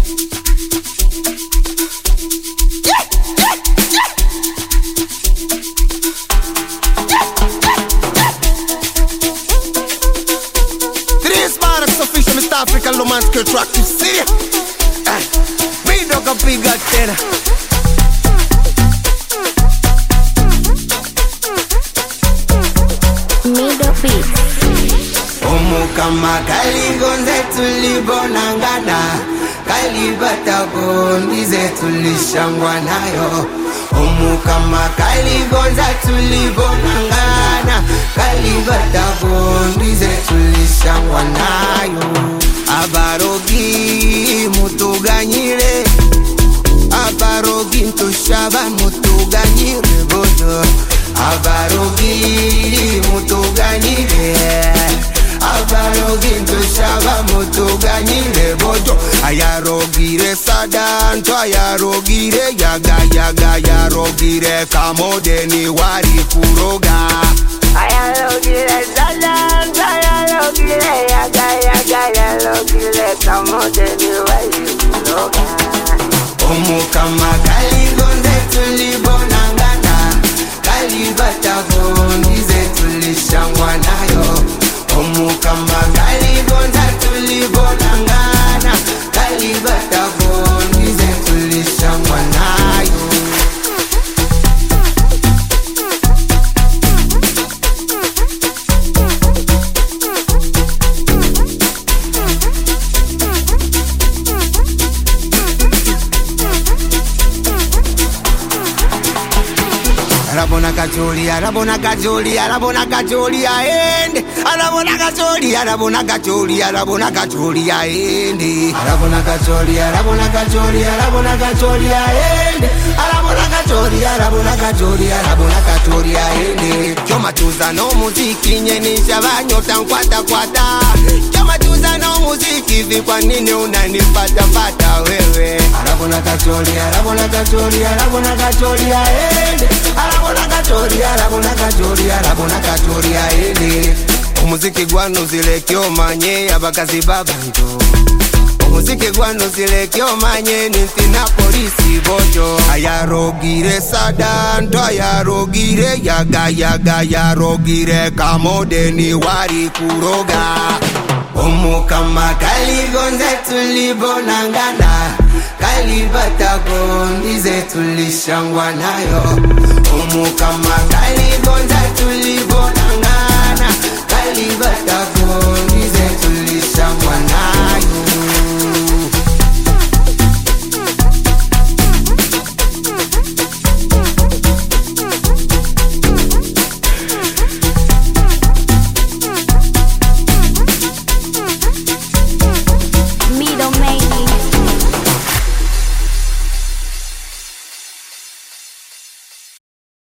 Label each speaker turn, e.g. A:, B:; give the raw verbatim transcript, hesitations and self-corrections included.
A: African romantic attractive city. uh, Me dog a big antenna.
B: Middle beat.
A: Omukama kaligonze tulibonangana, kalibata bondi zetu lishangwa nayo. Omukama kaligonza tulibonangana, kalibata bondi zetu lishangwa nayo. Abarogi mutuganyire, abarogi ntushaba mutuganyire bodo. Abarogi mutuganyire, abarogi ntushaba mutuganyire bodo. Ayarogire sadanto, ayarogire yaga yaga, ayarogire kamodeni wari kuroga.
C: Ayarogire sadanto, ayarogire yaga yaga, ayarogire kamodeni wari kuroga.
A: Omukama kaligonze tulibonangana, kalibata bondi zetu lishangwa nayo. Omukama kaligonza tulibonangana, kalibata bondi zetu lishangwa nayo. Arabona kacholi, arabona kacholi, arabona kacholi aende. Arabona kacholi, arabona kacholi, arabona kacholi aende. Arabona kacholi, arabona kacholi, arabona kacholi aende. Arabona kacholi, arabona kacholi, arabona kacholi aende. Choma chuza no muziki nyenisha banyota nkwata kwata. Choma chuza no muziki vikwa nini unanipata pata wewe. Arabona kacholi, arabona kacholi, arabona kacholi aende. Arabona kachori, arabona kachori, arabona kachori aende. Umuziki gwanu zile kyomanye abakazi babantu. Umuziki gwanu zile kyomanye nintina polisi bojo. Ayarogire sadanto, ayarogire yaga yaga, ayarogire kamodeni wari kuroga. Omukama kaligonze tulibonangana, kalibata bondi zetu lishangwa nayo. Omukama kaligonza tulibonangana, kalibata bondi zetu lishangwa nayo.